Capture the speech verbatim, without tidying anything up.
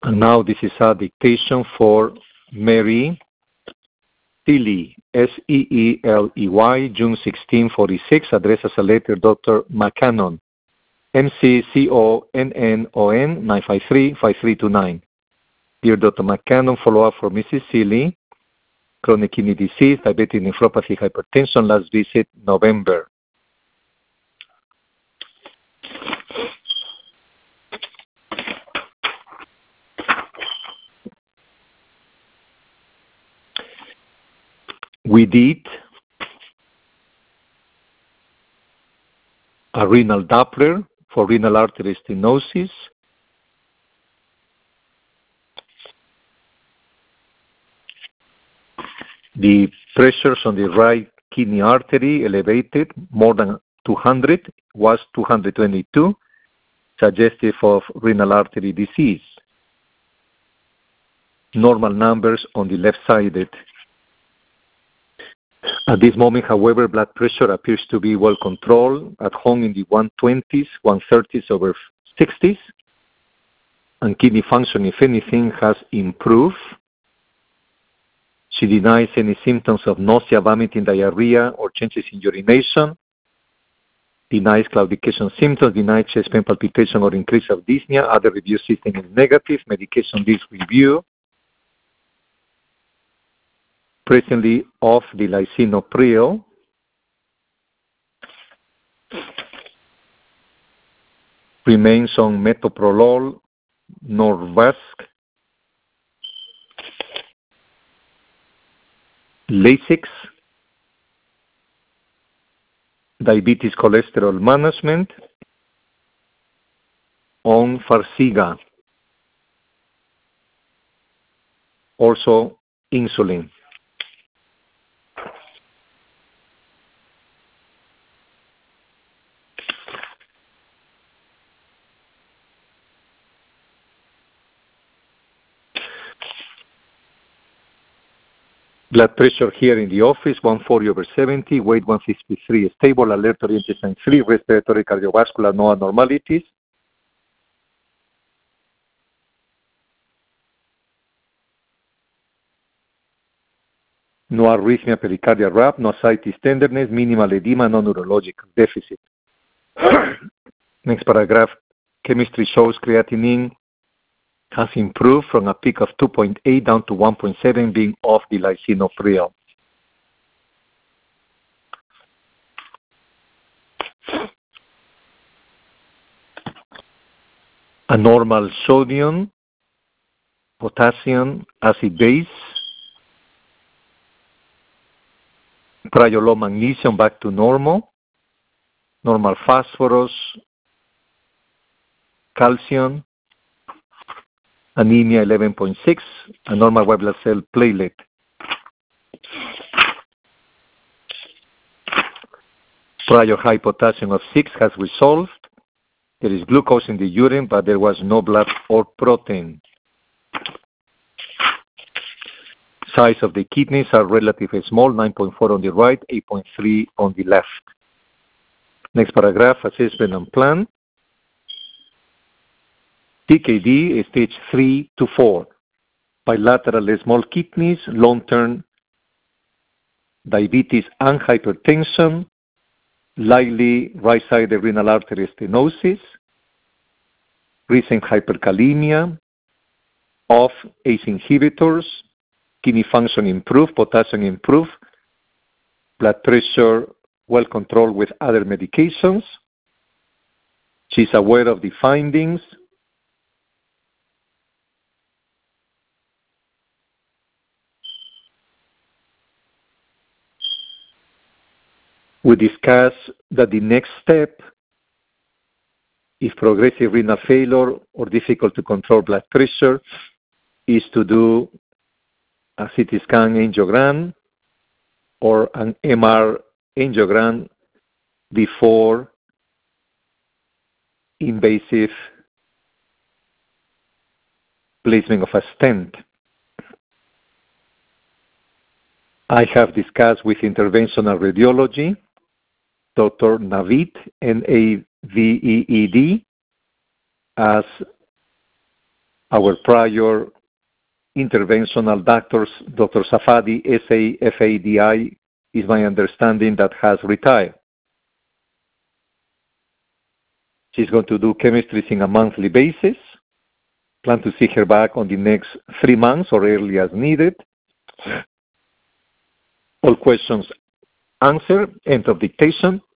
And now this is a dictation for Mary Seeley, S E E L E Y, June sixteenth, forty-six, address as a letter, Doctor McCannon, M C C O N N O N, nine five three, five three two nine. Dear Doctor McCannon, follow-up for Missus Seeley, chronic kidney disease, diabetic nephropathy, hypertension, last visit November. We did a renal Doppler for renal artery stenosis. The pressures on the right kidney artery elevated more than two hundred, was two hundred twenty-two, suggestive of renal artery disease. Normal numbers on the left-sided. At this moment, however, blood pressure appears to be well controlled, at home in the one twenties, one thirties over sixties, and kidney function, if anything, has improved. She denies any symptoms of nausea, vomiting, diarrhea, or changes in urination. Denies claudication symptoms, denies chest pain, palpitation, or increase of dyspnea. Other review system is negative. Medication list review. Presently off the lisinopril. Remains on metoprolol, Norvasc, Lasix, diabetes cholesterol management, on Farxiga, also insulin. Blood pressure here in the office, one forty over seventy, weight one fifty-three, stable, alert oriented sign three, respiratory cardiovascular, no abnormalities. No arrhythmia, pericardial rap, no ascites tenderness, minimal edema, no neurological deficit. Next paragraph, chemistry shows creatinine has improved from a peak of two point eight down to one point seven, being off the lisinopril. A normal sodium, potassium, acid base, prior low magnesium back to normal, normal phosphorus, calcium, anemia eleven point six, a normal white blood cell platelet. Prior high potassium of six has resolved. There is glucose in the urine, but there was no blood or protein. Size of the kidneys are relatively small, nine point four on the right, eight point three on the left. Next paragraph, assessment and plan. T K D is stage three to four. Bilateral small kidneys, long-term diabetes and hypertension, likely right-sided renal artery stenosis, recent hyperkalemia, off A C E inhibitors, kidney function improved, potassium improved, blood pressure well controlled with other medications. She's aware of the findings. We discuss that the next step, if progressive renal failure or difficult to control blood pressure, is to do a C T scan angiogram or an M R angiogram before invasive placement of a stent. I have discussed with interventional radiology, Doctor Naveed, N A V E E D, as Our prior interventional doctors, Doctor Safadi, S A F A D I, is my understanding that has retired. She's going to do chemistries in a monthly basis. Plan to see her back on the next three months or early as needed. All questions answered. End of dictation.